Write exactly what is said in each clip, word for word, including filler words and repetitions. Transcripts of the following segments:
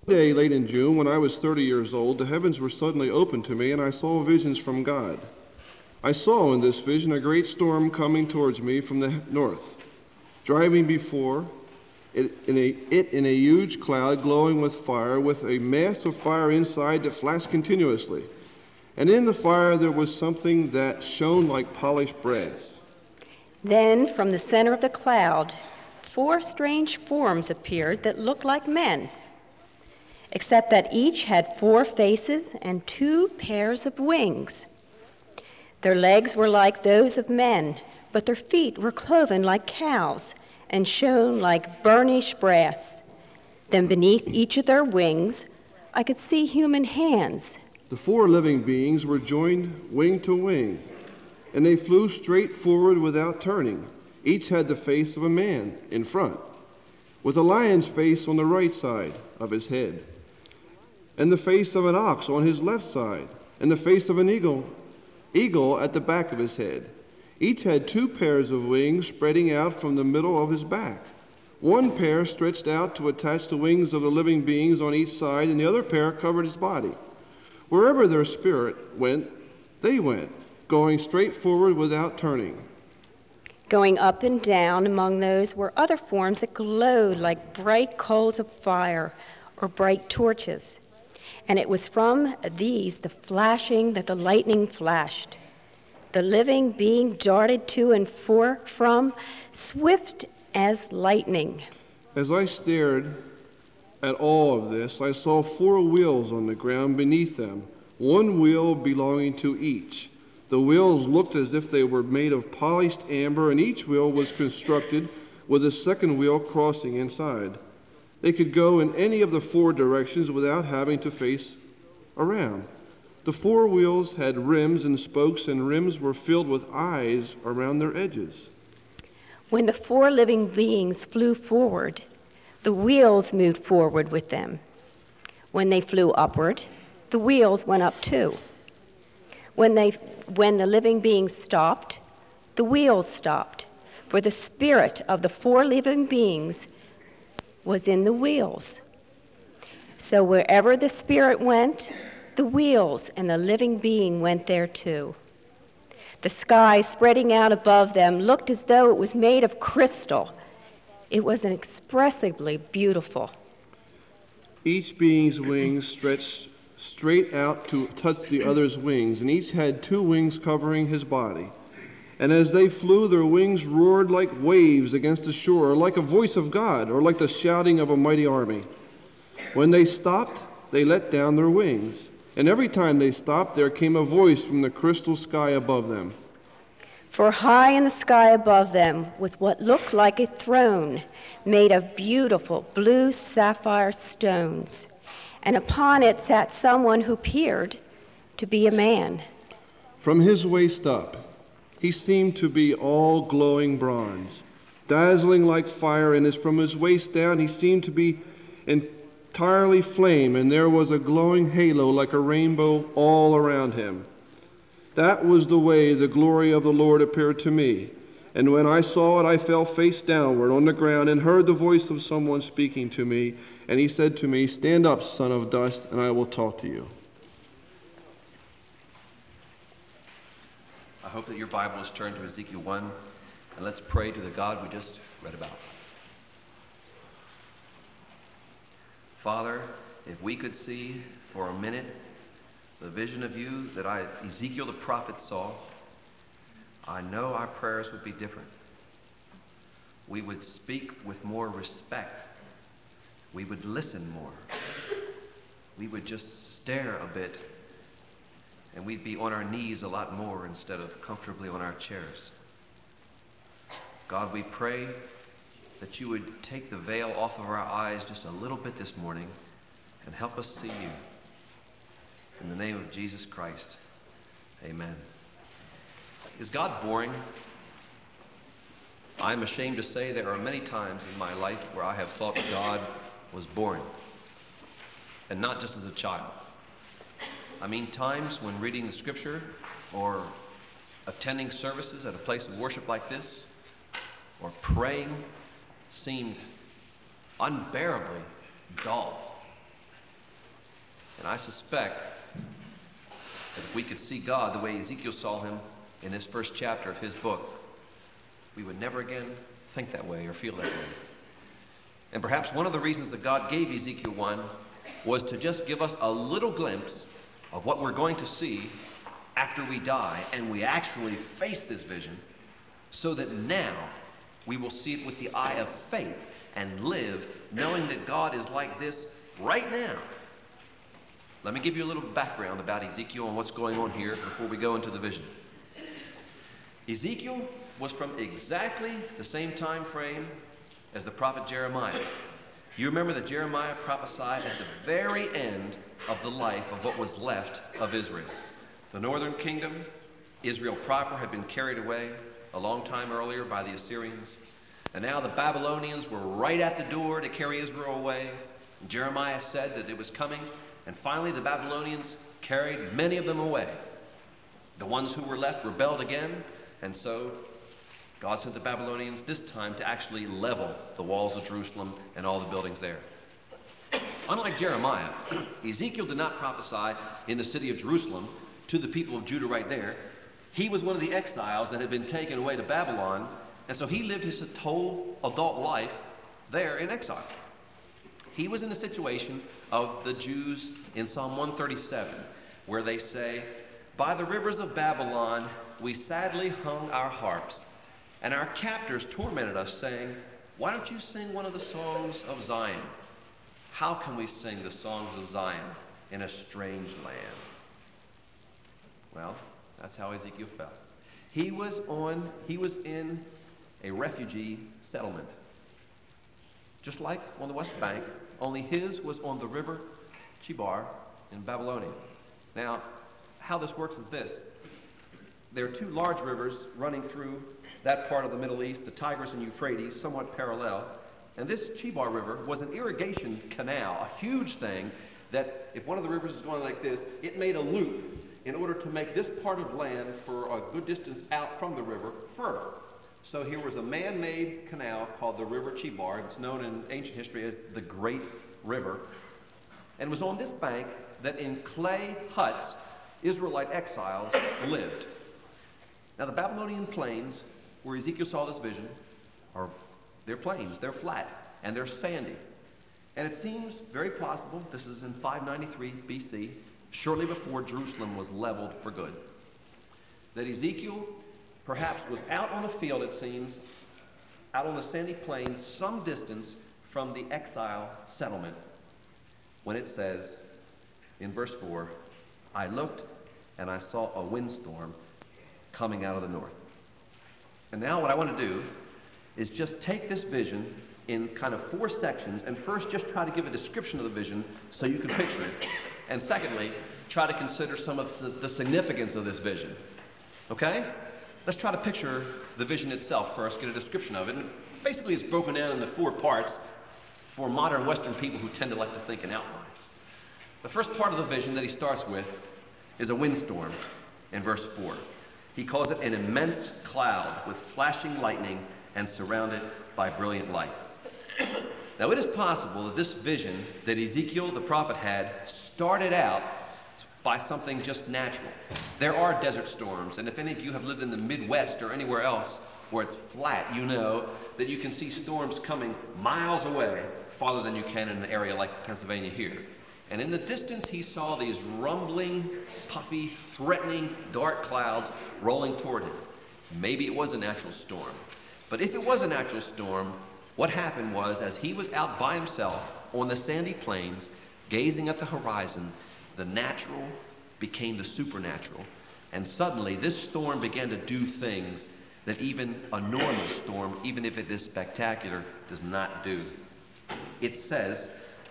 One day late in June, when I was thirty years old, the heavens were suddenly opened to me, and I saw visions from God. I saw in this vision a great storm coming towards me from the north, driving before it in a, it in a huge cloud glowing with fire, with a mass of fire inside that flashed continuously. And in the fire there was something that shone like polished brass. Then from the center of the cloud, four strange forms appeared that looked like men, except that each had four faces and two pairs of wings. Their legs were like those of men, but their feet were cloven like cows and shone like burnished brass. Then beneath each of their wings, I could see human hands. The four living beings were joined wing to wing, and they flew straight forward without turning. Each had the face of a man in front, with a lion's face on the right side of his head, and the face of an ox on his left side, and the face of an eagle, eagle at the back of his head. Each had two pairs of wings spreading out from the middle of his back. One pair stretched out to attach the wings of the living beings on each side, and the other pair covered his body. Wherever their spirit went, they went, going straight forward without turning. Going up and down among those were other forms that glowed like bright coals of fire or bright torches. And it was from these, the flashing, that the lightning flashed. The living being darted to and for from, swift as lightning. As I stared at all of this, I saw four wheels on the ground beneath them, one wheel belonging to each. The wheels looked as if they were made of polished amber, and each wheel was constructed with a second wheel crossing inside. They could go in any of the four directions without having to face around. The four wheels had rims and spokes, and rims were filled with eyes around their edges. When the four living beings flew forward, the wheels moved forward with them. When they flew upward, the wheels went up too. When they, when the living beings stopped, the wheels stopped, for the spirit of the four living beings was in the wheels. So wherever the spirit went, the wheels and the living being went there too. The sky spreading out above them looked as though it was made of crystal. It was inexpressibly beautiful. Each being's wings stretched straight out to touch the other's wings, and each had two wings covering his body. And as they flew, their wings roared like waves against the shore, or like a voice of God, or like the shouting of a mighty army. When they stopped, they let down their wings. And every time they stopped, there came a voice from the crystal sky above them. For high in the sky above them was what looked like a throne made of beautiful blue sapphire stones, and upon it sat someone who appeared to be a man. From his waist up, he seemed to be all glowing bronze, dazzling like fire, and as from his waist down he seemed to be entirely flame, and there was a glowing halo like a rainbow all around him. That was the way the glory of the Lord appeared to me. And when I saw it, I fell face downward on the ground and heard the voice of someone speaking to me. And he said to me, "Stand up, son of dust, and I will talk to you." I hope that your Bible is turned to Ezekiel one, and let's pray to the God we just read about. Father, if we could see for a minute the vision of you that I, Ezekiel the prophet saw, I know our prayers would be different. We would speak with more respect. We would listen more. We would just stare a bit, and we'd be on our knees a lot more instead of comfortably on our chairs. God, we pray that you would take the veil off of our eyes just a little bit this morning and help us see you. In the name of Jesus Christ, amen. Is God boring? I'm ashamed to say there are many times in my life where I have thought God was boring, and not just as a child. I mean times when reading the scripture or attending services at a place of worship like this or praying seemed unbearably dull. I suspect that if we could see God the way Ezekiel saw him in this first chapter of his book, we would never again think that way or feel that way. And perhaps one of the reasons that God gave Ezekiel one was to just give us a little glimpse of what we're going to see after we die and we actually face this vision, so that now we will see it with the eye of faith and live knowing that God is like this right now. Let me give you a little background about Ezekiel and what's going on here before we go into the vision. Ezekiel was from exactly the same time frame as the prophet Jeremiah. You remember that Jeremiah prophesied at the very end of the life of what was left of Israel. The northern kingdom, Israel proper, had been carried away a long time earlier by the Assyrians. And now the Babylonians were right at the door to carry Israel away. And Jeremiah said that it was coming. And finally the Babylonians carried many of them away. The ones who were left rebelled again. And so God sent the Babylonians this time to actually level the walls of Jerusalem and all the buildings there. Unlike Jeremiah, Ezekiel did not prophesy in the city of Jerusalem to the people of Judah right there. He was one of the exiles that had been taken away to Babylon, and so he lived his whole adult life there in exile. He was in the situation of the Jews in Psalm one thirty-seven, where they say, "By the rivers of Babylon we sadly hung our harps, and our captors tormented us, saying, 'Why don't you sing one of the songs of Zion?' How can we sing the songs of Zion in a strange land?" Well, that's how Ezekiel felt. He was on, he was in a refugee settlement, just like on the West Bank, only his was on the river Chebar in Babylonia. Now, how this works is this. There are two large rivers running through that part of the Middle East, the Tigris and Euphrates, somewhat parallel. And this Chebar River was an irrigation canal, a huge thing that if one of the rivers is going like this, it made a loop in order to make this part of land for a good distance out from the river fertile. So here was a man-made canal called the River Chebar. It's known in ancient history as the Great River. And it was on this bank that in clay huts, Israelite exiles lived. Now the Babylonian plains, where Ezekiel saw this vision, are they're plains, they're flat, and they're sandy. And it seems very possible, this is in five ninety-three B C, shortly before Jerusalem was leveled for good, that Ezekiel perhaps was out on the field, it seems, out on the sandy plains, some distance from the exile settlement, when it says in verse four, "I looked and I saw a windstorm coming out of the north." And now what I want to do is just take this vision in kind of four sections, and first just try to give a description of the vision so you can picture it. And secondly, try to consider some of the, the significance of this vision. Okay? Let's try to picture the vision itself first, get a description of it. And basically it's broken down into four parts for modern Western people who tend to like to think in outlines. The first part of the vision that he starts with is a windstorm in verse four. He calls it an immense cloud with flashing lightning and surrounded by brilliant light. Now it is possible that this vision that Ezekiel the prophet had started out by something just natural. There are desert storms, and if any of you have lived in the Midwest or anywhere else where it's flat, you know that you can see storms coming miles away, farther than you can in an area like Pennsylvania here. And in the distance he saw these rumbling, puffy, threatening, dark clouds rolling toward him. Maybe it was a natural storm. But if it was a natural storm, what happened was, as he was out by himself on the sandy plains, gazing at the horizon, the natural became the supernatural. And suddenly this storm began to do things that even a normal storm, even if it is spectacular, does not do. It says,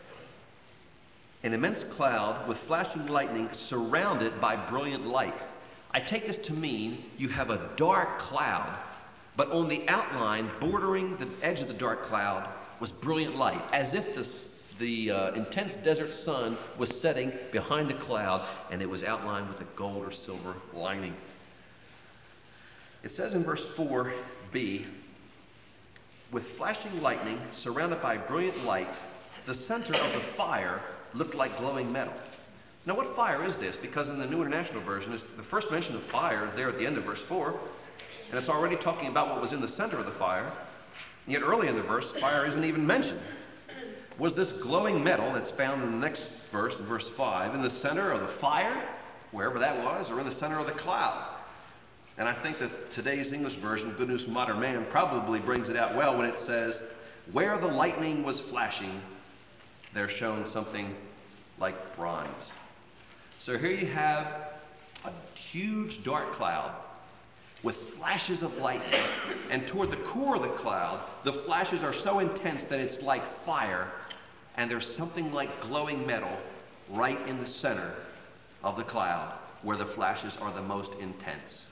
an immense cloud with flashing lightning surrounded by brilliant light. I take this to mean you have a dark cloud, but on the outline, bordering the edge of the dark cloud, was brilliant light, as if the, the uh, intense desert sun was setting behind the cloud, and it was outlined with a gold or silver lining. It says in verse four b, with flashing lightning surrounded by brilliant light, the center of the fire looked like glowing metal. Now, what fire is this? Because in the New International Version, it's, the first mention of fire is there at the end of verse four, and it's already talking about what was in the center of the fire. And yet early in the verse, fire isn't even mentioned. Was this glowing metal that's found in the next verse, in verse five, in the center of the fire, wherever that was, or in the center of the cloud? And I think that today's English version, Good News from Modern Man, probably brings it out well when it says, where the lightning was flashing, there shone something like bronze. So here you have a huge dark cloud with flashes of lightning. And toward the core of the cloud, the flashes are so intense that it's like fire, and there's something like glowing metal right in the center of the cloud where the flashes are the most intense.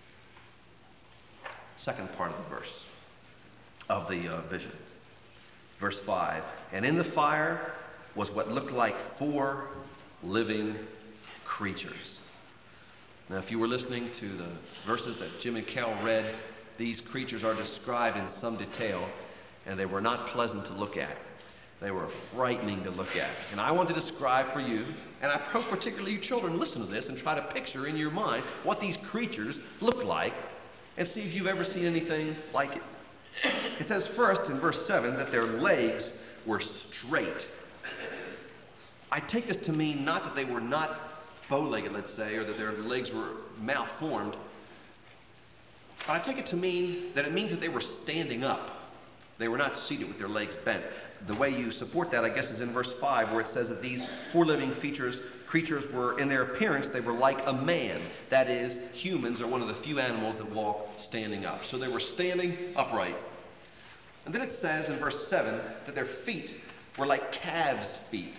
Second part of the verse, of the uh, vision. Verse five, and in the fire was what looked like four living creatures. Now, if you were listening to the verses that Jim and Cal read, these creatures are described in some detail, and they were not pleasant to look at. They were frightening to look at. And I want to describe for you, and I hope particularly you children listen to this and try to picture in your mind what these creatures look like and see if you've ever seen anything like it. It says first in verse seven that their legs were straight. I take this to mean not that they were not bow-legged, let's say, or that their legs were malformed, but I take it to mean that it means that they were standing up. They were not seated with their legs bent. The way you support that, I guess, is in verse five, where it says that these four living features, creatures were, in their appearance, they were like a man. That is, humans are one of the few animals that walk standing up. So they were standing upright. And then it says in verse seven that their feet were like calves' feet,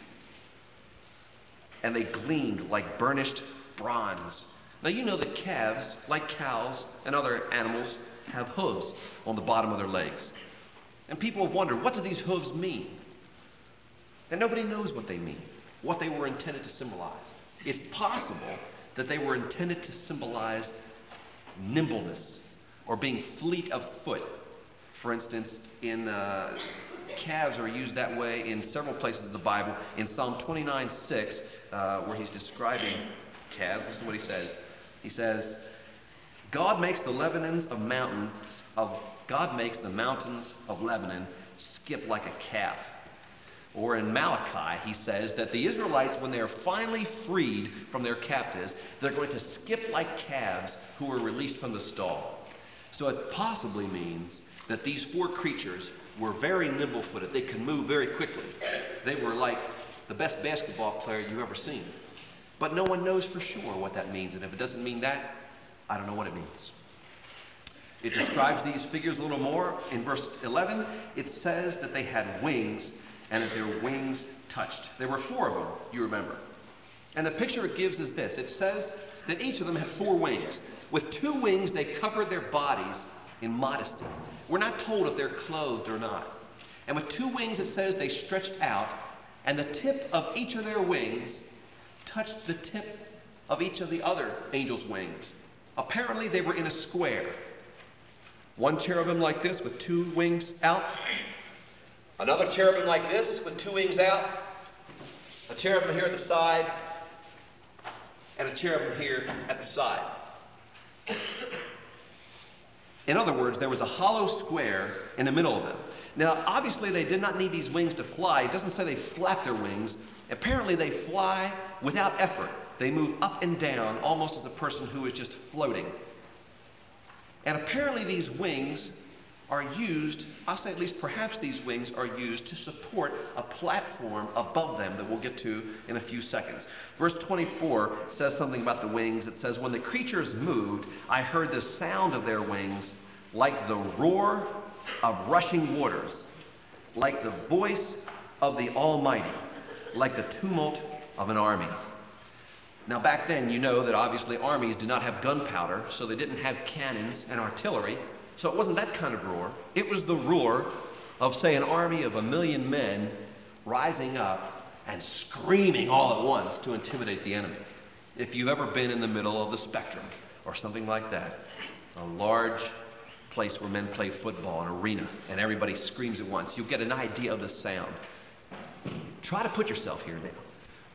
and they gleamed like burnished bronze. Now you know that calves, like cows and other animals, have hooves on the bottom of their legs. And people have wondered, what do these hooves mean? And nobody knows what they mean, what they were intended to symbolize. It's possible that they were intended to symbolize nimbleness or being fleet of foot. For instance, in uh, calves are used that way in several places of the Bible. In Psalm twenty-nine six, uh, where he's describing calves, this is what he says. He says, God makes the Lebanons of mountains of God makes the mountains of Lebanon skip like a calf. Or in Malachi, he says that the Israelites, when they're finally freed from their captives, they're going to skip like calves who were released from the stall. So it possibly means that these four creatures were very nimble-footed. They could move very quickly. They were like the best basketball player you've ever seen. But no one knows for sure what that means. And if it doesn't mean that, I don't know what it means. It describes these figures a little more. In verse eleven, it says that they had wings and that their wings touched. There were four of them, you remember. And the picture it gives is this. It says that each of them had four wings. With two wings, they covered their bodies in modesty. We're not told if they're clothed or not. And with two wings, it says they stretched out, and the tip of each of their wings touched the tip of each of the other angels' wings. Apparently, they were in a square. One cherubim like this with two wings out. Another cherubim like this with two wings out. A cherubim here at the side. And a cherubim here at the side. In other words, there was a hollow square in the middle of them. Now, obviously, they did not need these wings to fly. It doesn't say they flap their wings. Apparently, they fly without effort. They move up and down almost as a person who is just floating. And apparently these wings are used, I'll say at least perhaps these wings are used to support a platform above them that we'll get to in a few seconds. Verse twenty-four says something about the wings. It says, when the creatures moved, I heard the sound of their wings like the roar of rushing waters, like the voice of the Almighty, like the tumult of an army. Now back then, you know that obviously armies did not have gunpowder, so they didn't have cannons and artillery, so it wasn't that kind of roar. It was the roar of, say, an army of a million men rising up and screaming all at once to intimidate the enemy. If you've ever been in the middle of the spectrum or something like that, a large place where men play football, an arena, and everybody screams at once, you'll get an idea of the sound. Try to put yourself here now.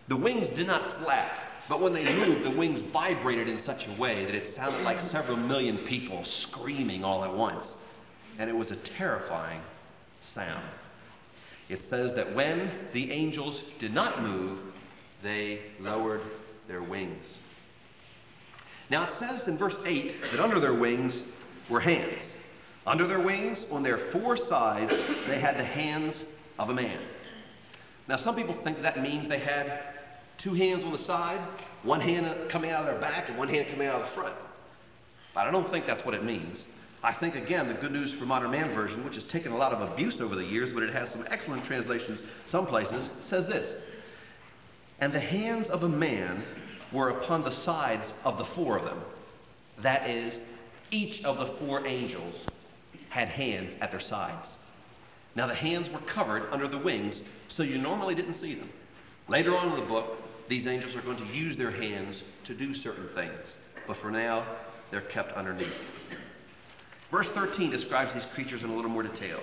The wings did not flap, but when they moved, the wings vibrated in such a way that it sounded like several million people screaming all at once. And it was a terrifying sound. It says that when the angels did not move, they lowered their wings. Now it says in verse eight that under their wings were hands. Under their wings, on their four sides, they had the hands of a man. Now some people think that means they had two hands on the side, one hand coming out of their back and one hand coming out of the front. But I don't think that's what it means. I think, again, the Good News for Modern Man version, which has taken a lot of abuse over the years, but it has some excellent translations some places, says this: "And the hands of a man were upon the sides of the four of them." That is, each of the four angels had hands at their sides. Now the hands were covered under the wings, so you normally didn't see them. Later on in the book, these angels are going to use their hands to do certain things, but for now, they're kept underneath. Verse thirteen describes these creatures in a little more detail.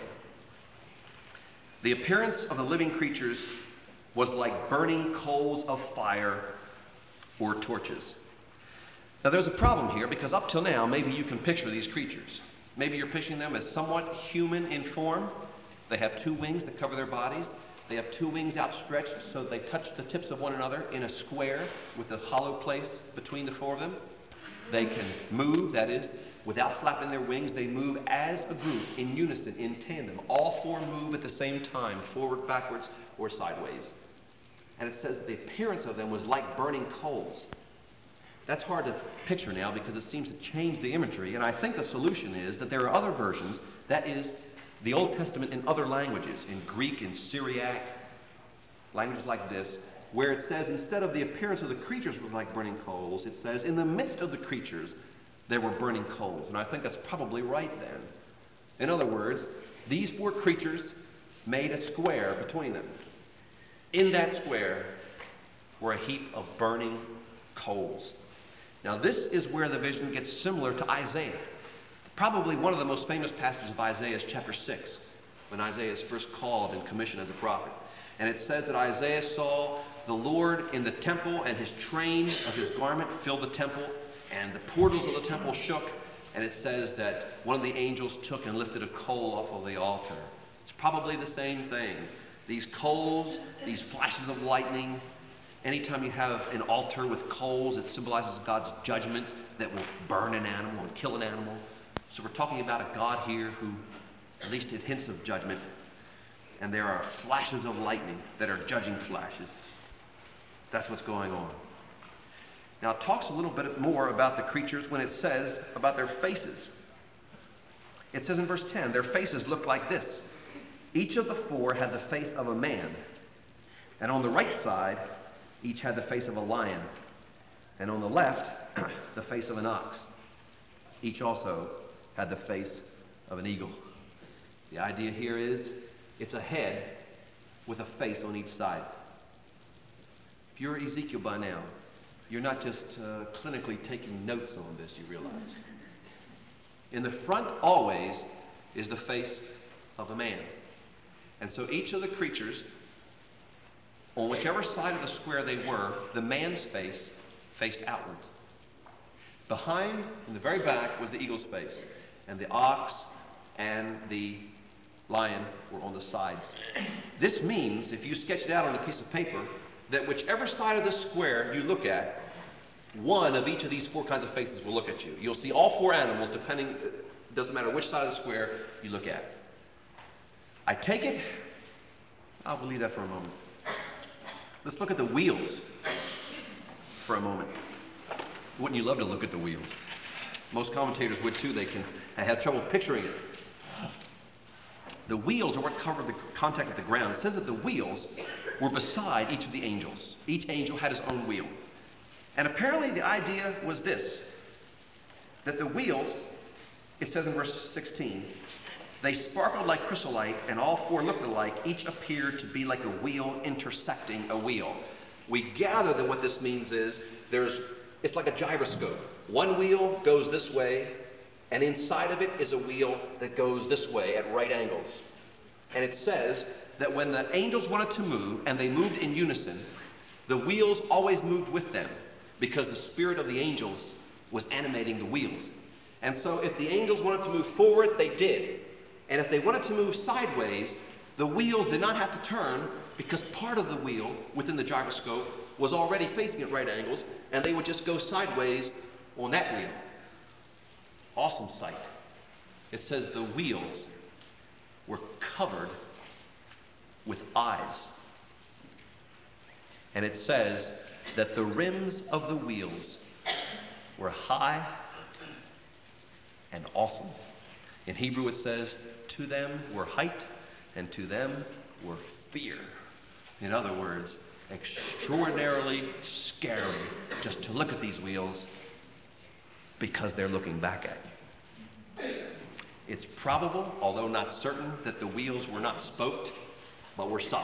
"The appearance of the living creatures was like burning coals of fire or torches." Now there's a problem here, because up till now, maybe you can picture these creatures. Maybe you're picturing them as somewhat human in form. They have two wings that cover their bodies. They have two wings outstretched so that they touch the tips of one another in a square with a hollow place between the four of them. They can move, that is, without flapping their wings. They move as a group, in unison, in tandem. All four move at the same time, forward, backwards, or sideways. And it says that the appearance of them was like burning coals. That's hard to picture now because it seems to change the imagery, and I think the solution is that there are other versions, that is, the Old Testament in other languages, in Greek, in Syriac, languages like this, where it says instead of the appearance of the creatures was like burning coals, it says in the midst of the creatures there were burning coals. And I think that's probably right then. In other words, these four creatures made a square between them. In that square were a heap of burning coals. Now this is where the vision gets similar to Isaiah. Probably one of the most famous passages of Isaiah is chapter six, when Isaiah is first called and commissioned as a prophet. And it says that Isaiah saw the Lord in the temple, and his train of his garment filled the temple, and the portals of the temple shook. And it says that one of the angels took and lifted a coal off of the altar. It's probably the same thing. These coals, these flashes of lightning. Anytime you have an altar with coals, it symbolizes God's judgment that will burn an animal and kill an animal. So we're talking about a God here who, at least it hints of judgment, and there are flashes of lightning that are judging flashes. That's what's going on. Now it talks a little bit more about the creatures when it says about their faces. It says in verse ten, their faces looked like this. Each of the four had the face of a man, and on the right side, each had the face of a lion, and on the left, the face of an ox. Each also had the face of an eagle. The idea here is it's a head with a face on each side. If you're Ezekiel by now, you're not just uh, clinically taking notes on this, you realize. In the front always is the face of a man. And so each of the creatures, on whichever side of the square they were, the man's face faced outwards. Behind, in the very back, was the eagle's face, and the ox and the lion were on the sides. This means, if you sketch it out on a piece of paper, that whichever side of the square you look at, one of each of these four kinds of faces will look at you. You'll see all four animals, depending, it doesn't matter which side of the square you look at. I take it, I'll believe that for a moment. Let's look at the wheels for a moment. Wouldn't you love to look at the wheels? Most commentators would too. They can have trouble picturing it. The wheels are what covered the contact with the ground. It says that the wheels were beside each of the angels. Each angel had his own wheel. And apparently the idea was this, that the wheels, it says in verse sixteen, they sparkled like chrysolite, and all four looked alike. Each appeared to be like a wheel intersecting a wheel. We gather that what this means is there's, it's like a gyroscope. One wheel goes this way, and inside of it is a wheel that goes this way at right angles. And it says that when the angels wanted to move, and they moved in unison, The wheels always moved with them because the spirit of the angels was animating the wheels. And so if the angels wanted to move forward, they did. And if they wanted to move sideways, the wheels did not have to turn because part of the wheel within the gyroscope was already facing at right angles, and they would just go sideways on that wheel. Awesome sight. It says the wheels were covered with eyes. And it says that the rims of the wheels were high and awesome. In Hebrew it says, to them were height, and to them were fear. In other words, extraordinarily scary just to look at these wheels because they're looking back at you. It's probable, although not certain, that the wheels were not spoked, but were solid.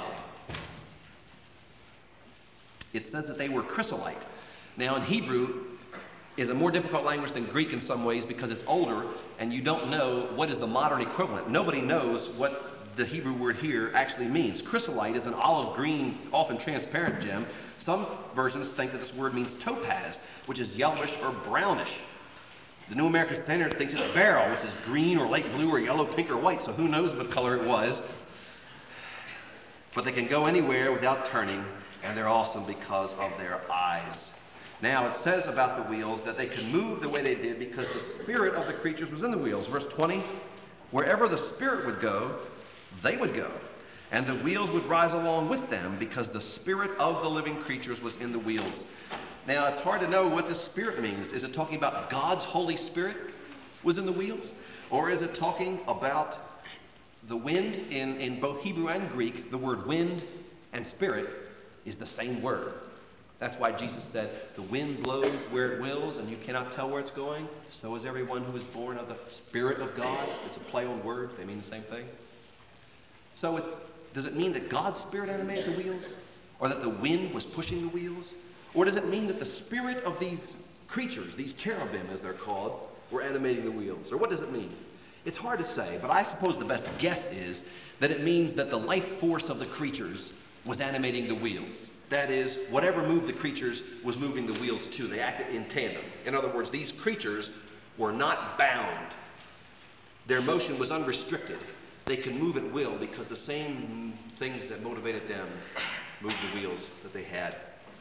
It says that they were chrysolite. Now in Hebrew is a more difficult language than Greek in some ways because it's older and you don't know what is the modern equivalent. Nobody knows what the Hebrew word here actually means. Chrysolite is an olive green, often transparent gem. Some versions think that this word means topaz, which is yellowish or brownish. The New American Standard thinks it's beryl, which is green or light blue or yellow, pink or white, so who knows what color it was. But they can go anywhere without turning, and they're awesome because of their eyes. Now, it says about the wheels that they could move the way they did because the spirit of the creatures was in the wheels. Verse twenty, wherever the spirit would go, they would go, and the wheels would rise along with them because the spirit of the living creatures was in the wheels. Now, it's hard to know what the spirit means. Is it talking about God's Holy Spirit was in the wheels? Or is it talking about the wind? In, in both Hebrew and Greek, the word wind and spirit is the same word. That's why Jesus said, the wind blows where it wills and you cannot tell where it's going. So is everyone who is born of the Spirit of God. It's a play on words. They mean the same thing. So it, does it mean that God's Spirit animated the wheels? Or that the wind was pushing the wheels? Or does it mean that the spirit of these creatures, these cherubim as they're called, were animating the wheels? Or what does it mean? It's hard to say, but I suppose the best guess is that it means that the life force of the creatures was animating the wheels. That is, whatever moved the creatures was moving the wheels too. They acted in tandem. In other words, these creatures were not bound. Their motion was unrestricted. They could move at will because the same things that motivated them moved the wheels that they had.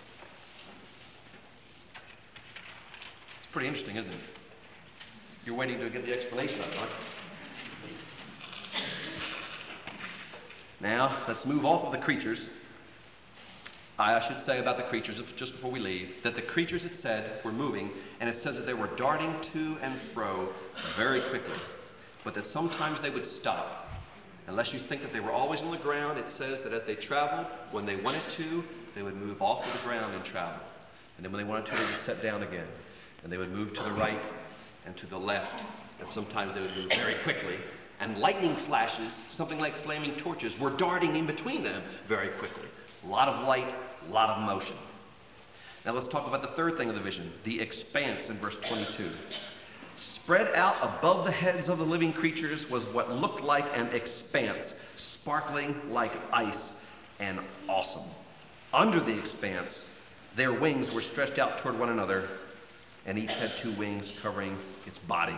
It's pretty interesting, isn't it? You're waiting to get the explanation of it, aren't you? Now, let's move off of the creatures. I should say about the creatures, just before we leave, that the creatures, it said, were moving, and it says that they were darting to and fro very quickly, but that sometimes they would stop. Unless you think that they were always on the ground, it says that as they traveled, when they wanted to, they would move off of the ground and travel. And then when they wanted to, they would set down again. And they would move to the right and to the left, and sometimes they would move very quickly. And lightning flashes, something like flaming torches, were darting in between them very quickly. A lot of light, a lot of motion. Now let's talk about the third thing of the vision, the expanse in verse twenty-two. Spread out above the heads of the living creatures was what looked like an expanse, sparkling like ice and awesome. Under the expanse, their wings were stretched out toward one another, and each had two wings covering its body.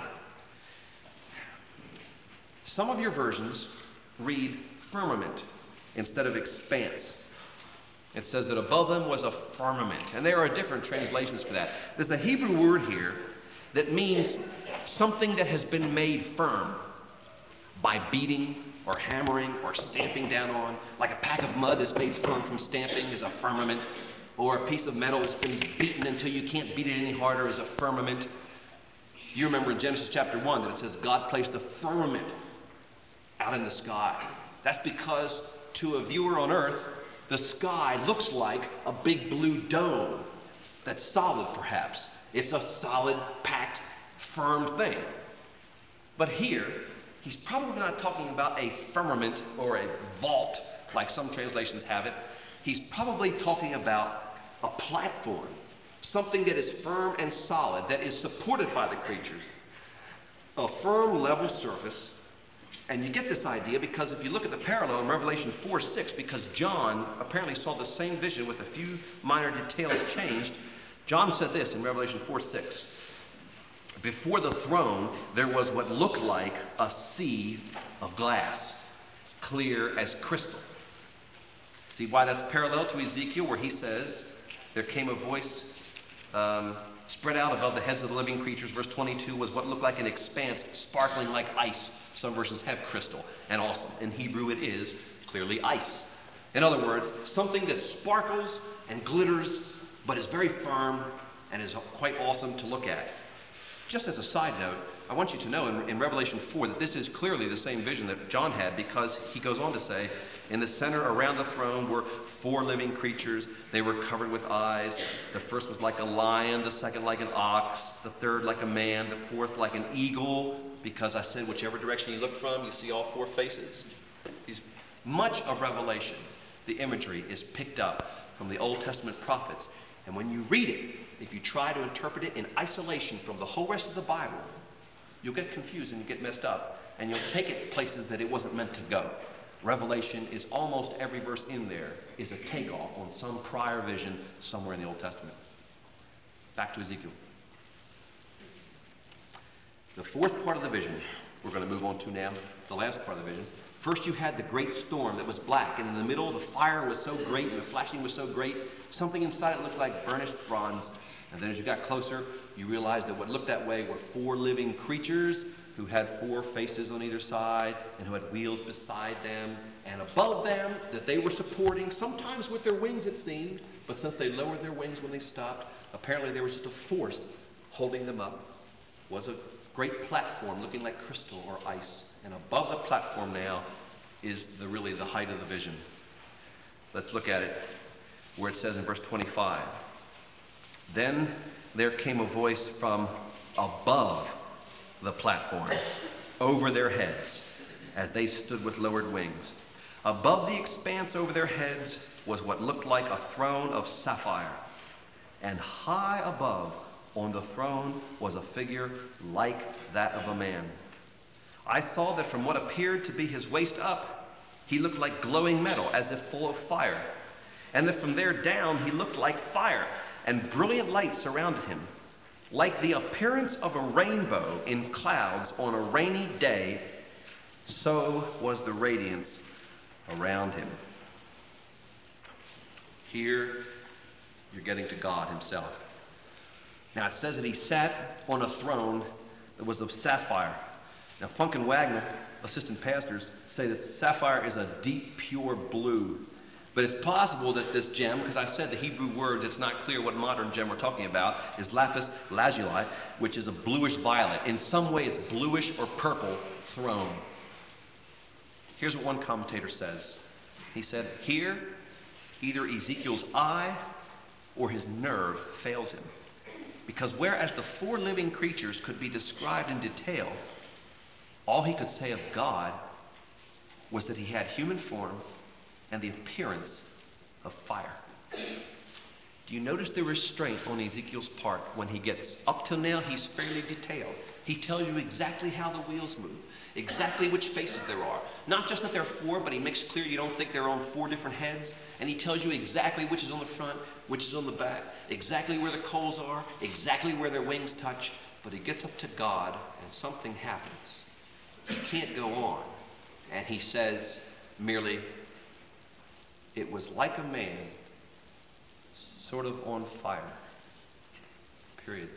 Some of your versions read firmament instead of expanse. It says that above them was a firmament, and there are different translations for that. There's a Hebrew word here that means something that has been made firm by beating or hammering or stamping down on, like a pack of mud that's made firm from stamping is a firmament, or a piece of metal that's been beaten until you can't beat it any harder is a firmament. You remember in Genesis chapter one that it says God placed the firmament out in the sky. That's because to a viewer on earth, the sky looks like a big blue dome that's solid, perhaps. It's a solid, packed, firm thing. But here, he's probably not talking about a firmament or a vault, like some translations have it. He's probably talking about a platform, something that is firm and solid, that is supported by the creatures. A firm, level surface And you get this idea because if you look at the parallel in Revelation four six, because John apparently saw the same vision with a few minor details changed, John said this in Revelation four six. Before the throne, there was what looked like a sea of glass, clear as crystal. See why that's parallel to Ezekiel, where he says, there came a voice um, spread out above the heads of the living creatures. Verse twenty-two was what looked like an expanse, sparkling like ice. Some versions have crystal, and also in Hebrew it is clearly ice. In other words, something that sparkles and glitters, but is very firm and is quite awesome to look at. Just as a side note, I want you to know in, in Revelation four that this is clearly the same vision that John had, because he goes on to say, in the center around the throne were four living creatures. They were covered with eyes. The first was like a lion, the second like an ox, the third like a man, the fourth like an eagle, because I said whichever direction you look from, you see all four faces. These, much of Revelation, the imagery is picked up from the Old Testament prophets. And when you read it, if you try to interpret it in isolation from the whole rest of the Bible, you'll get confused and you get messed up, and you'll take it places that it wasn't meant to go. Revelation is almost every verse in there is a takeoff on some prior vision somewhere in the Old Testament. Back to Ezekiel. The fourth part of the vision we're going to move on to now, the last part of the vision. First you had the great storm that was black, and in the middle the fire was so great and the flashing was so great, something inside it looked like burnished bronze. And then as you got closer, you realized that what looked that way were four living creatures who had four faces on either side and who had wheels beside them and above them that they were supporting, sometimes with their wings it seemed, but since they lowered their wings when they stopped, apparently there was just a force holding them up. It was a great platform looking like crystal or ice, and above the platform now is the really the height of the vision. Let's look at it where it says in verse twenty-five, then there came a voice from above the platform, over their heads, as they stood with lowered wings. Above the expanse over their heads was what looked like a throne of sapphire, and high above on the throne was a figure like that of a man. I saw that from what appeared to be his waist up, he looked like glowing metal, as if full of fire, and that from there down he looked like fire, and brilliant light surrounded him, like the appearance of a rainbow in clouds on a rainy day, so was the radiance around him. Here, you're getting to God himself. Now, it says that he sat on a throne that was of sapphire. Now, Funk and Wagner, assistant pastors, say that sapphire is a deep, pure blue. But it's possible that this gem, because I said the Hebrew words, it's not clear what modern gem we're talking about, is lapis lazuli, which is a bluish violet. In some way, it's bluish or purple throne. Here's what one commentator says. He said, here, either Ezekiel's eye or his nerve fails him. Because whereas the four living creatures could be described in detail, all he could say of God was that he had human form and the appearance of fire. Do you notice the restraint on Ezekiel's part when he gets up till now? He's fairly detailed. He tells you exactly how the wheels move, exactly which faces there are. Not just that there are four, but he makes clear you don't think they're on four different heads. And he tells you exactly which is on the front, which is on the back, exactly where the coals are, exactly where their wings touch. But he gets up to God and something happens. He can't go on. And he says merely, it was like a man sort of on fire. Period.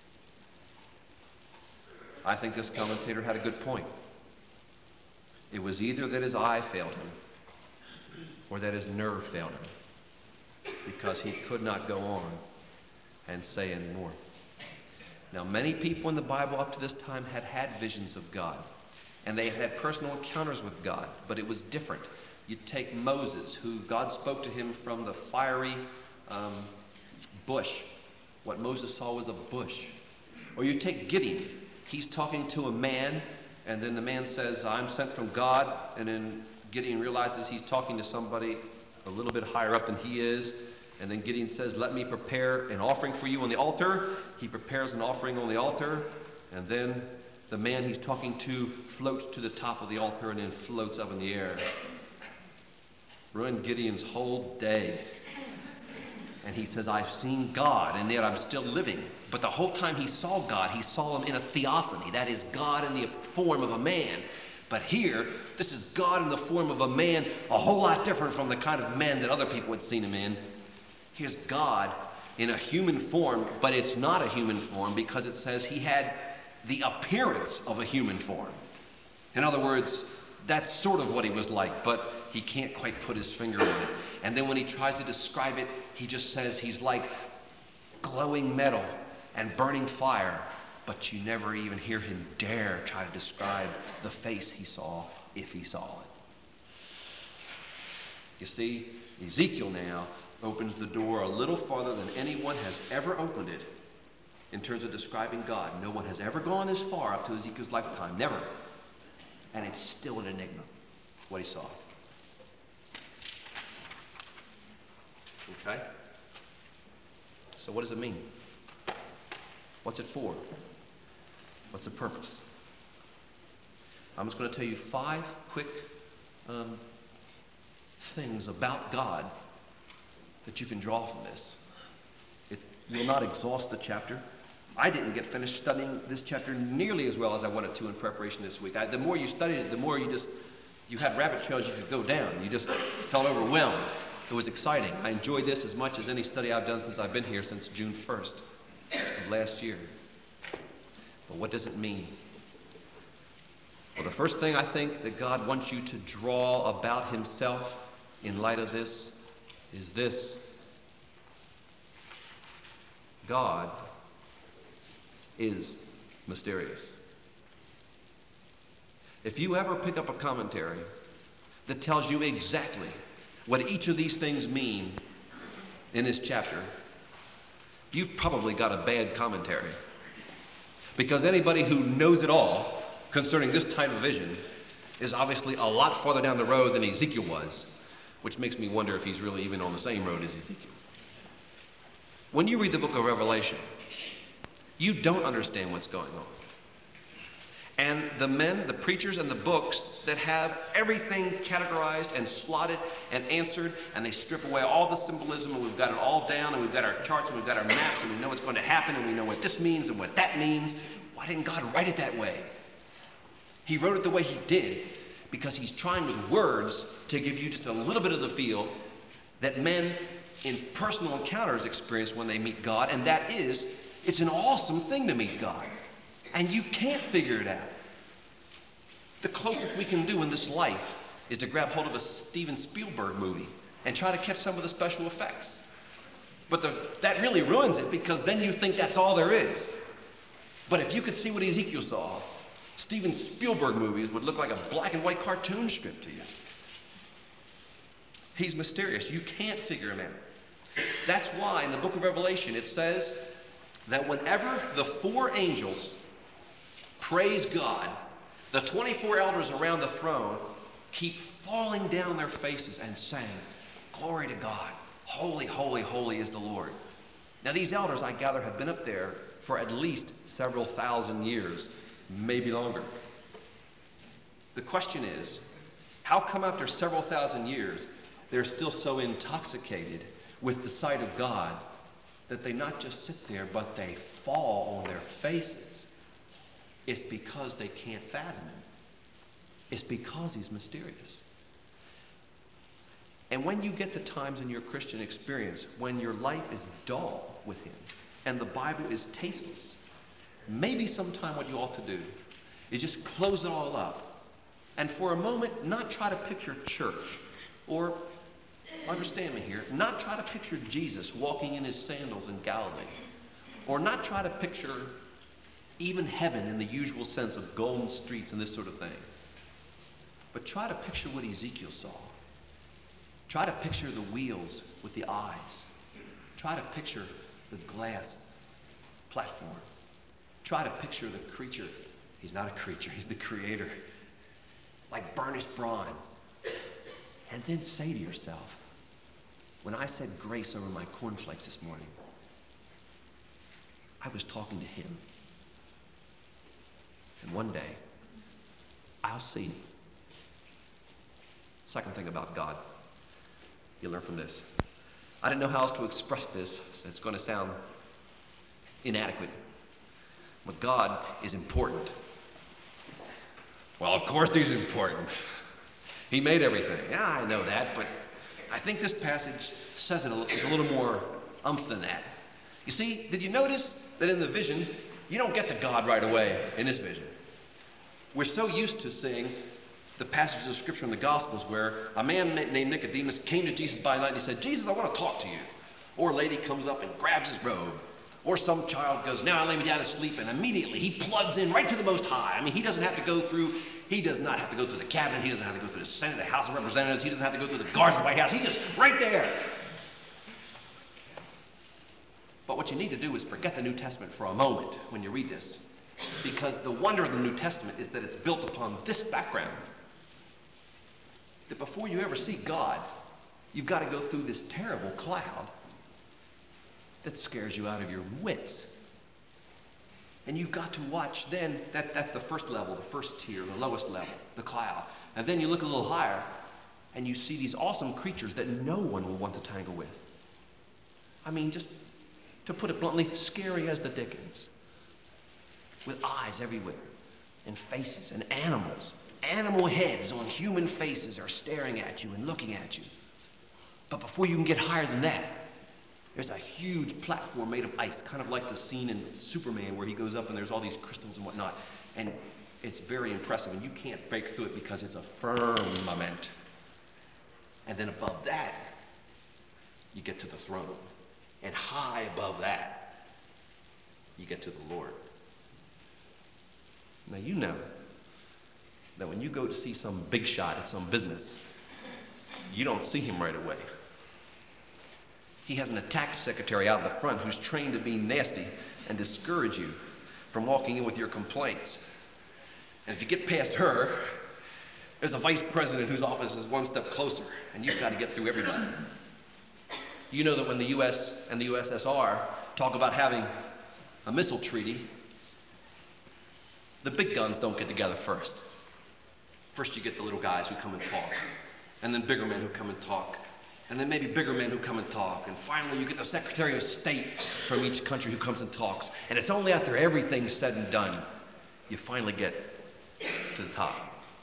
I think this commentator had a good point. It was either that his eye failed him or that his nerve failed him, because he could not go on and say anymore. Now, many people in the Bible up to this time had had visions of God, and they had had personal encounters with God, but it was different. You take Moses, who God spoke to him from the fiery um, bush. What Moses saw was a bush. Or you take Gideon. He's talking to a man, and then the man says, I'm sent from God, and then Gideon realizes he's talking to somebody a little bit higher up than he is, and then Gideon says, let me prepare an offering for you on the altar. He prepares an offering on the altar, and then the man he's talking to floats to the top of the altar and then floats up in the air. Ruined Gideon's whole day. And he says, I've seen God, and yet I'm still living. But the whole time he saw God, he saw him in a theophany. That is, God in the form of a man. But here, this is God in the form of a man, a whole lot different from the kind of man that other people had seen him in. Here's God in a human form, but it's not a human form because it says he had the appearance of a human form. In other words, that's sort of what he was like, but he can't quite put his finger on it. And then when he tries to describe it, he just says he's like glowing metal and burning fire, but you never even hear him dare try to describe the face he saw, if he saw it. You see, Ezekiel now opens the door a little farther than anyone has ever opened it in terms of describing God. No one has ever gone this far up to Ezekiel's lifetime, never. And it's still an enigma, what he saw. Okay? So what does it mean? What's it for? What's the purpose? I'm just going to tell you five quick um, things about God that you can draw from this. It will not exhaust the chapter. I didn't get finished studying this chapter nearly as well as I wanted to in preparation this week. I, the more you studied it, the more you just, you had rabbit trails you could go down. You just felt overwhelmed. It was exciting. I enjoyed this as much as any study I've done since I've been here since June first of last year. But what does it mean? Well, the first thing I think that God wants you to draw about himself in light of this is this. God is mysterious. If you ever pick up a commentary that tells you exactly what each of these things mean in this chapter, you've probably got a bad commentary. Because anybody who knows it all concerning this type of vision is obviously a lot farther down the road than Ezekiel was, which makes me wonder if he's really even on the same road as Ezekiel. When you read the book of Revelation, you don't understand what's going on. And the men, the preachers, and the books that have everything categorized and slotted and answered, and they strip away all the symbolism, and we've got it all down, and we've got our charts, and we've got our maps, and we know what's going to happen, and we know what this means and what that means. Why didn't God write it that way? He wrote it the way he did because he's trying with words to give you just a little bit of the feel that men in personal encounters experience when they meet God, and that is, it's an awesome thing to meet God. And you can't figure it out. The closest we can do in this life is to grab hold of a Steven Spielberg movie and try to catch some of the special effects. But the, that really ruins it because then you think that's all there is. But if you could see what Ezekiel saw, Steven Spielberg movies would look like a black and white cartoon strip to you. He's mysterious. You can't figure him out. That's why in the book of Revelation it says that whenever the four angels praise God, the twenty-four elders around the throne keep falling down their faces and saying, "Glory to God, holy, holy, holy is the Lord." Now these elders, I gather, have been up there for at least several thousand years, maybe longer. The question is, how come after several thousand years they're still so intoxicated with the sight of God that they not just sit there, but they fall on their faces? It's because they can't fathom him. It's because he's mysterious. And when you get to times in your Christian experience when your life is dull with him and the Bible is tasteless, maybe sometime what you ought to do is just close it all up and for a moment not try to picture church, or, understand me here, not try to picture Jesus walking in his sandals in Galilee, or not try to picture even heaven in the usual sense of golden streets and this sort of thing. But try to picture what Ezekiel saw. Try to picture the wheels with the eyes. Try to picture the glass platform. Try to picture the creature. He's not a creature, he's the creator. Like burnished bronze. And then say to yourself, when I said grace over my cornflakes this morning, I was talking to him. And one day, I'll see him. Second thing about God, you learn from this. I didn't know how else to express this, so it's going to sound inadequate. But God is important. Well, of course he's important. He made everything. Yeah, I know that, but I think this passage says it a little, a little more umph than that. You see, did you notice that in the vision, you don't get to God right away in this vision? We're so used to seeing the passages of Scripture in the Gospels where a man named Nicodemus came to Jesus by night and he said, Jesus, I want to talk to you. Or a lady comes up and grabs his robe. Or some child goes, now I lay me down to sleep, and immediately he plugs in right to the Most High. I mean, he doesn't have to go through, he does not have to go through the cabinet, he doesn't have to go through the Senate, the House of Representatives, he doesn't have to go through the guards of the White House, he's just right there. But what you need to do is forget the New Testament for a moment when you read this, because the wonder of the New Testament is that it's built upon this background. That before you ever see God, you've got to go through this terrible cloud that scares you out of your wits. And you've got to watch then, that, that's the first level, the first tier, the lowest level, the cloud. And then you look a little higher, and you see these awesome creatures that no one will want to tangle with. I mean, just to put it bluntly, scary as the dickens. With eyes everywhere, and faces, and animals. Animal heads on human faces are staring at you and looking at you. But before you can get higher than that, there's a huge platform made of ice, kind of like the scene in Superman where he goes up and there's all these crystals and whatnot. And it's very impressive, and you can't break through it because it's a firmament. And then above that, you get to the throne. And high above that, you get to the Lord. Now you know that when you go to see some big shot at some business, you don't see him right away. He has an attack secretary out in the front who's trained to be nasty and discourage you from walking in with your complaints. And if you get past her, there's a vice president whose office is one step closer, and you've got to get through everybody. You know that when the U S and the U S S R talk about having a missile treaty, the big guns don't get together first. First you get the little guys who come and talk, and then bigger men who come and talk, and then maybe bigger men who come and talk, and finally you get the Secretary of State from each country who comes and talks, and it's only after everything's said and done you finally get to the top.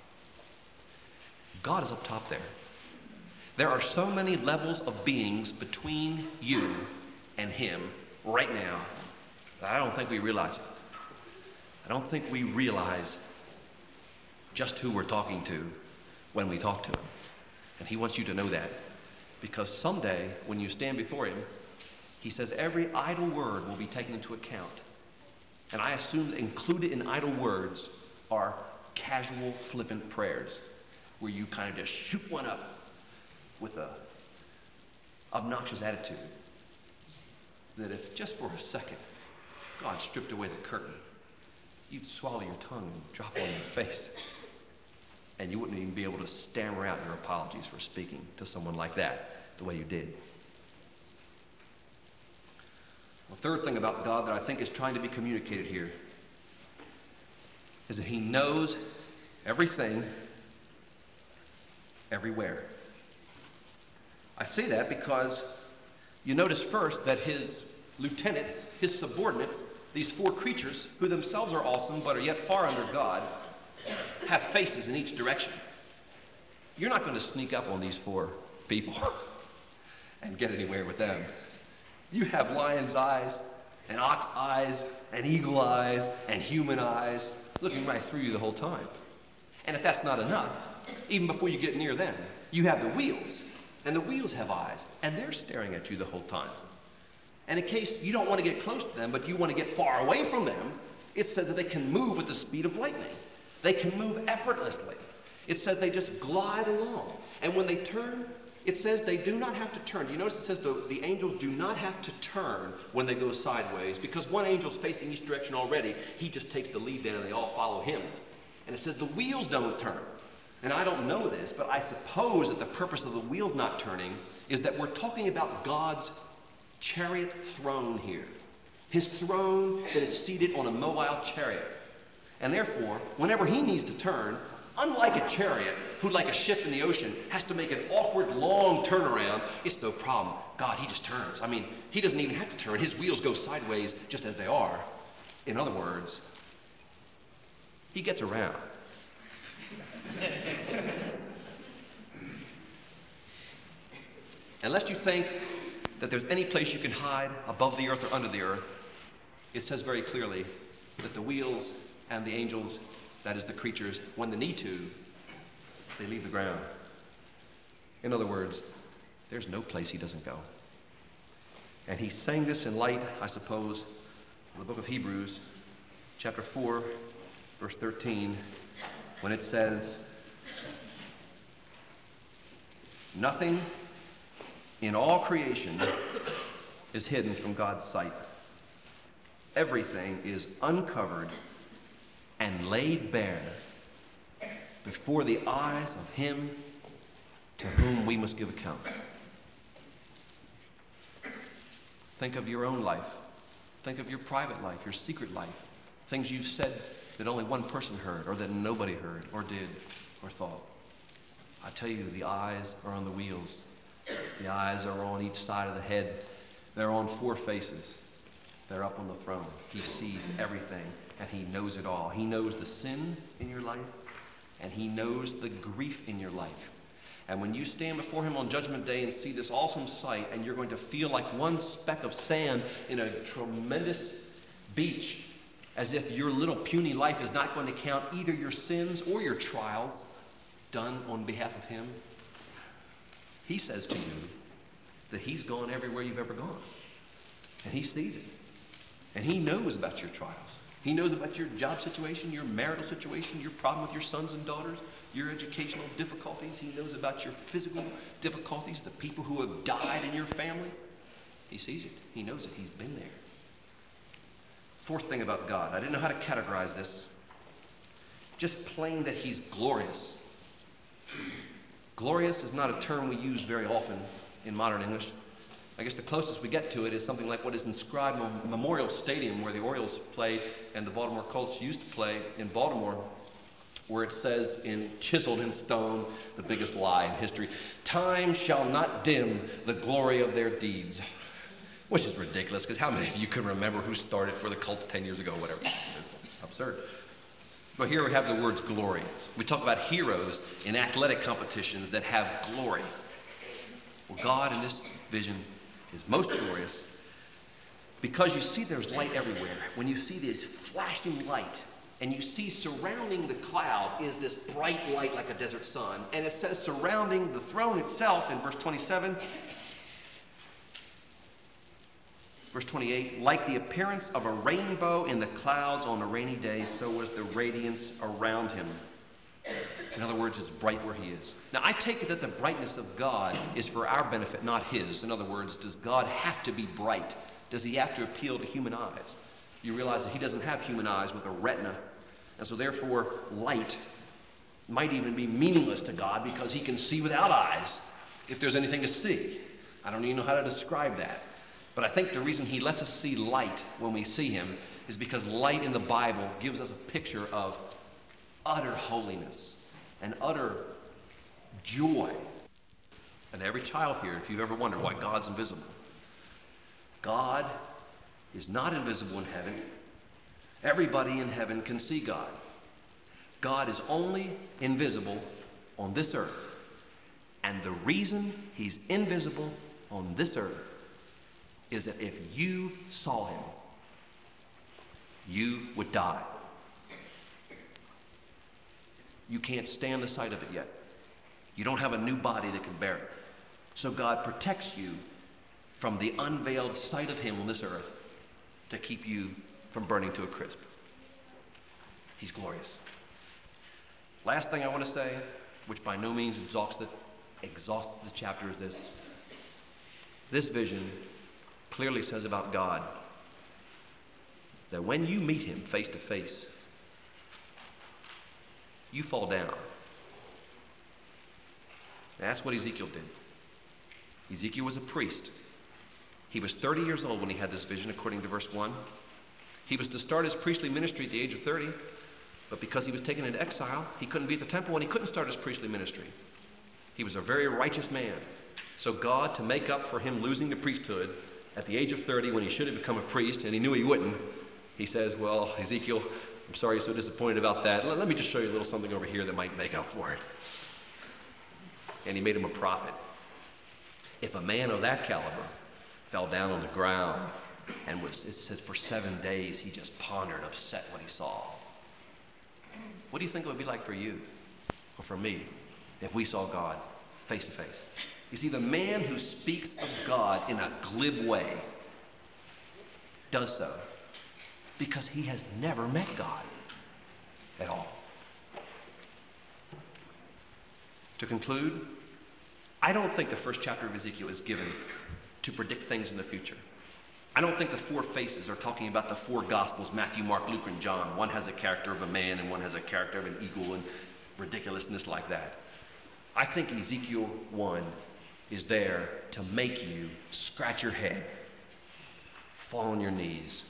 God is up top there. There are so many levels of beings between you and him right now that I don't think we realize it. I don't think we realize just who we're talking to when we talk to him. And he wants you to know that. Because someday, when you stand before him, he says every idle word will be taken into account. And I assume that included in idle words are casual, flippant prayers, where you kind of just shoot one up with a obnoxious attitude. That if just for a second, God stripped away the curtain, you'd swallow your tongue and drop on your face. And you wouldn't even be able to stammer out your apologies for speaking to someone like that the way you did. The third thing about God that I think is trying to be communicated here is that he knows everything, everywhere. I say that because you notice first that his lieutenants, his subordinates, these four creatures who themselves are awesome but are yet far under God, have faces in each direction. You're not going to sneak up on these four people and get anywhere with them. You have lion's eyes, and ox eyes, and eagle eyes, and human eyes looking right through you the whole time. And if that's not enough, even before you get near them, you have the wheels, and the wheels have eyes, and they're staring at you the whole time. And in case you don't want to get close to them, but you want to get far away from them, it says that they can move with the speed of lightning. They can move effortlessly. It says they just glide along. And when they turn, it says they do not have to turn. Do you notice it says the, the angels do not have to turn when they go sideways, because one angel's facing each direction already. He just takes the lead then and they all follow him. And it says the wheels don't turn. And I don't know this, but I suppose that the purpose of the wheels not turning is that we're talking about God's chariot throne here. His throne that is seated on a mobile chariot. And therefore, whenever he needs to turn, unlike a chariot, who like a ship in the ocean has to make an awkward, long turnaround, it's no problem. God, he just turns. I mean, he doesn't even have to turn. His wheels go sideways just as they are. In other words, he gets around. Unless you think that there's any place you can hide above the earth or under the earth, it says very clearly that the wheels and the angels, that is the creatures, when they need to, they leave the ground. In other words, there's no place he doesn't go. And he's saying this in light, I suppose, of the book of Hebrews, chapter four, verse thirteen, when it says, nothing in all creation is hidden from God's sight. Everything is uncovered and laid bare before the eyes of him to whom we must give account. Think of your own life. Think of your private life, your secret life, things you've said that only one person heard or that nobody heard or did or thought. I tell you, the eyes are on the wheels. The eyes are on each side of the head. They're on four faces. They're up on the throne. He sees everything, and he knows it all. He knows the sin in your life, and he knows the grief in your life. And when you stand before him on Judgment Day and see this awesome sight, and you're going to feel like one speck of sand in a tremendous beach, as if your little puny life is not going to count either your sins or your trials done on behalf of him, he says to you that he's gone everywhere you've ever gone. And he sees it. And he knows about your trials. He knows about your job situation, your marital situation, your problem with your sons and daughters, your educational difficulties. He knows about your physical difficulties, the people who have died in your family. He sees it. He knows it. He's been there. Fourth thing about God. I didn't know how to categorize this. Just plain that he's glorious. Glorious is not a term we use very often in modern English. I guess the closest we get to it is something like what is inscribed on Memorial Stadium, where the Orioles played and the Baltimore Colts used to play in Baltimore, where it says, in chiseled in stone, the biggest lie in history, "Time shall not dim the glory of their deeds." Which is ridiculous, because how many of you can remember who started for the Colts ten years ago or whatever? It's absurd. But here we have the words glory. We talk about heroes in athletic competitions that have glory. Well, God in this vision is most glorious because you see there's light everywhere. When you see this flashing light and you see surrounding the cloud is this bright light like a desert sun. And it says surrounding the throne itself in verse twenty-seven, verse twenty-eight, like the appearance of a rainbow in the clouds on a rainy day, so was the radiance around him. In other words, it's bright where he is. Now, I take it that the brightness of God is for our benefit, not his. In other words, does God have to be bright? Does he have to appeal to human eyes? You realize that he doesn't have human eyes with a retina, and so therefore light might even be meaningless to God because he can see without eyes if there's anything to see. I don't even know how to describe that. But I think the reason he lets us see light when we see him is because light in the Bible gives us a picture of utter holiness and utter joy. And every child here, if you've ever wondered why God's invisible, God is not invisible in heaven. Everybody in heaven can see God. God is only invisible on this earth. And the reason he's invisible on this earth is that if you saw him, you would die. You can't stand the sight of it yet. You don't have a new body that can bear it. So God protects you from the unveiled sight of him on this earth to keep you from burning to a crisp. He's glorious. Last thing I want to say, which by no means exhausts the, exhausts the chapter, is this. This vision clearly says about God that when you meet him face to face, you fall down. That's what Ezekiel did. Ezekiel was a priest. He was thirty years old when he had this vision, according to verse one. He was to start his priestly ministry at the age of thirty. But because he was taken into exile, he couldn't be at the temple and he couldn't start his priestly ministry. He was a very righteous man. So God, to make up for him losing the priesthood at the age of thirty when he should have become a priest and he knew he wouldn't, he says, well, Ezekiel, I'm sorry you're so disappointed about that. Let, let me just show you a little something over here that might make up for it. And he made him a prophet. If a man of that caliber fell down on the ground and was, it said for seven days he just pondered, upset what he saw. What do you think it would be like for you or for me if we saw God face to face? You see, the man who speaks of God in a glib way does so because he has never met God at all. To conclude, I don't think the first chapter of Ezekiel is given to predict things in the future. I don't think the four faces are talking about the four Gospels, Matthew, Mark, Luke, and John. One has a character of a man and one has a character of an eagle and ridiculousness like that. I think Ezekiel one is there to make you scratch your head, fall on your knees,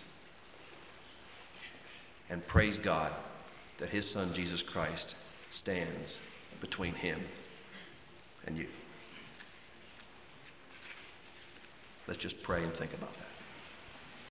and praise God that his son Jesus Christ stands between him and you. Let's just pray and think about that.